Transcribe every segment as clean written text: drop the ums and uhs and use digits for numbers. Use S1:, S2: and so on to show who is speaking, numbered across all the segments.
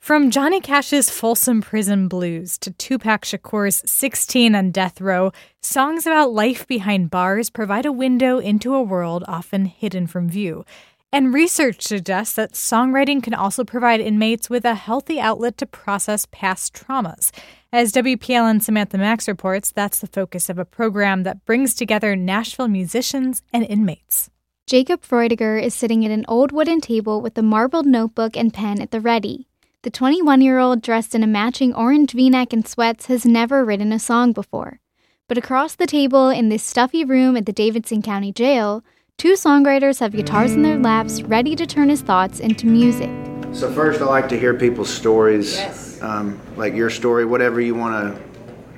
S1: From Johnny Cash's Folsom Prison Blues to Tupac Shakur's 16 on Death Row, songs about life behind bars provide a window into a world often hidden from view. And research suggests that songwriting can also provide inmates with a healthy outlet to process past traumas. As WPLN Samantha Max reports, that's the focus of a program that brings together Nashville musicians and inmates.
S2: Jacob Freudiger is sitting at an old wooden table with a marbled notebook and pen at the ready. The 21-year-old dressed in a matching orange V-neck and sweats has never written a song before. But across the table in this stuffy room at the Davidson County Jail, two songwriters have guitars in their laps ready to turn his thoughts into music.
S3: So first, I like to hear people's stories.
S4: Yes.
S3: Like your story, whatever you want to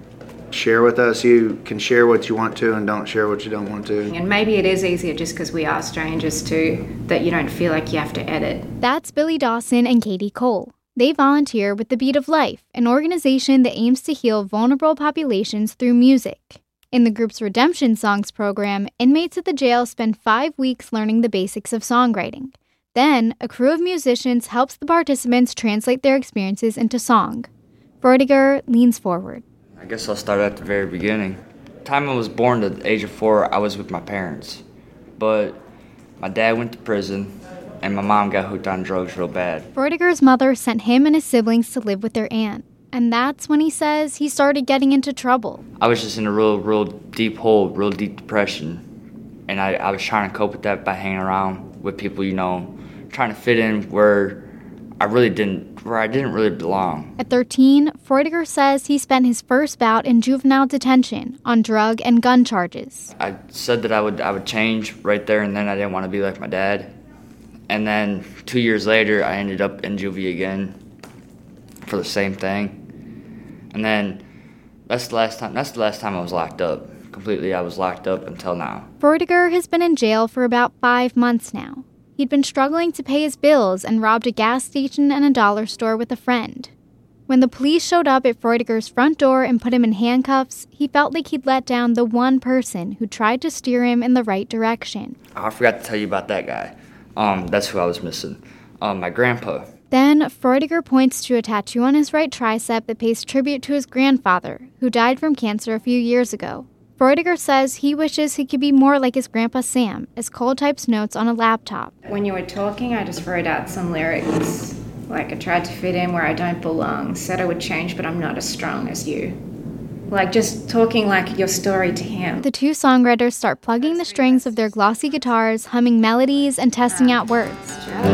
S3: share with us. You can share what you want to and don't share what you don't want to.
S4: And maybe it is easier just because we are strangers too, that you don't feel like you have to edit.
S2: That's Billy Dawson and Katie Cole. They volunteer with The Beat of Life, an organization that aims to heal vulnerable populations through music. In the group's Redemption Songs program, inmates at the jail spend 5 weeks learning the basics of songwriting. Then, a crew of musicians helps the participants translate their experiences into song. Freudiger leans forward.
S5: I guess I'll start at the very beginning. The time I was born, at the age of 4, I was with my parents. But my dad went to prison, and my mom got hooked on drugs real bad.
S2: Freudiger's mother sent him and his siblings to live with their aunt. And that's when he says he started getting into trouble.
S5: I was just in a real deep hole, real deep depression. And I was trying to cope with that by hanging around with people, trying to fit in where I didn't really belong.
S2: At 13, Freudiger says he spent his first bout in juvenile detention on drug and gun charges.
S5: I said that I would change right there and then. I didn't want to be like my dad. And then 2 years later, I ended up in juvie again for the same thing. And then that's the last time I was locked up. Completely, I was locked up until now.
S2: Freudiger has been in jail for about 5 months now. He'd been struggling to pay his bills and robbed a gas station and a dollar store with a friend. When the police showed up at Freudiger's front door and put him in handcuffs, he felt like he'd let down the one person who tried to steer him in the right direction.
S5: I forgot to tell you about that guy. That's who I was missing. My grandpa.
S2: Then, Freudiger points to a tattoo on his right tricep that pays tribute to his grandfather, who died from cancer a few years ago. Freudiger says he wishes he could be more like his grandpa Sam, as Cole types notes on a laptop.
S4: When you were talking, I just wrote out some lyrics. Like I tried to fit in where I don't belong. Said I would change, but I'm not as strong as you. Like just talking like your story to him.
S2: The two songwriters start plugging the strings of their glossy guitars, humming melodies, and testing out words.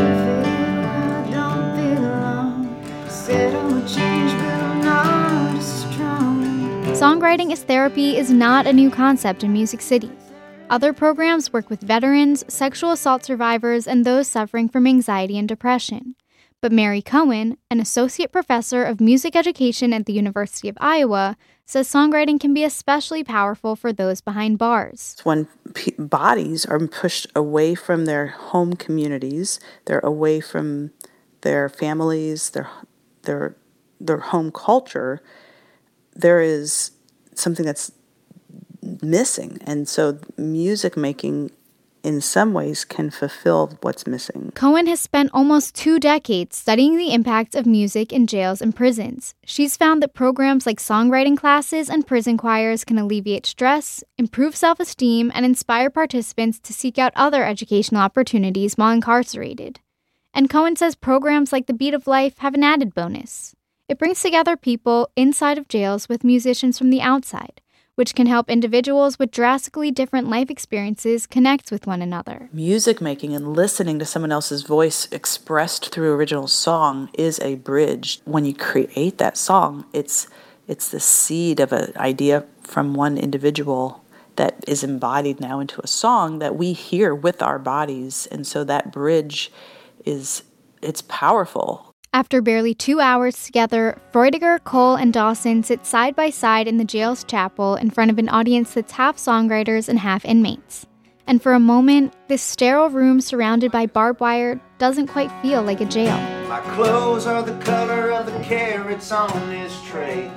S2: Songwriting as therapy is not a new concept in Music City. Other programs work with veterans, sexual assault survivors, and those suffering from anxiety and depression. But Mary Cohen, an associate professor of music education at the University of Iowa, says songwriting can be especially powerful for those behind bars.
S6: When bodies are pushed away from their home communities, they're away from their families, their home culture, there is something that's missing. And so music making in some ways can fulfill what's missing.
S2: Cohen has spent almost 2 decades studying the impact of music in jails and prisons. She's found that programs like songwriting classes and prison choirs can alleviate stress, improve self-esteem, and inspire participants to seek out other educational opportunities while incarcerated. And Cohen says programs like The Beat of Life have an added bonus. It brings together people inside of jails with musicians from the outside, which can help individuals with drastically different life experiences connect with one another.
S6: Music making and listening to someone else's voice expressed through original song is a bridge. When you create that song, it's the seed of an idea from one individual that is embodied now into a song that we hear with our bodies. And so that bridge it's powerful.
S2: After barely 2 hours together, Freudiger, Cole, and Dawson sit side by side in the jail's chapel in front of an audience that's half songwriters and half inmates. And for a moment, this sterile room surrounded by barbed wire doesn't quite feel like a jail.
S3: My clothes are the color of the carrots on this tray.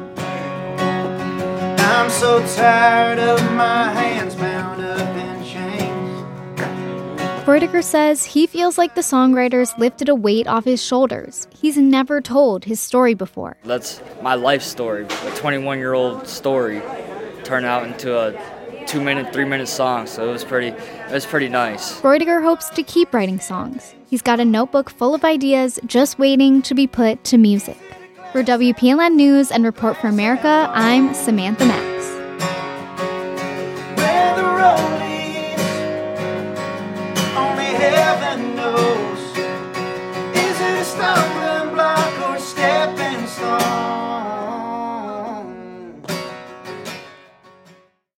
S3: I'm so tired of my hands bound up in chains.
S2: Freudiger says he feels like the songwriters lifted a weight off his shoulders. He's never told his story before.
S5: That's my life story. A 21-year-old story turned out into a 2-minute, 3-minute song, so it was pretty nice.
S2: Freudiger hopes to keep writing songs. He's got a notebook full of ideas just waiting to be put to music. For WPLN News and Report for America, I'm Samantha Mack.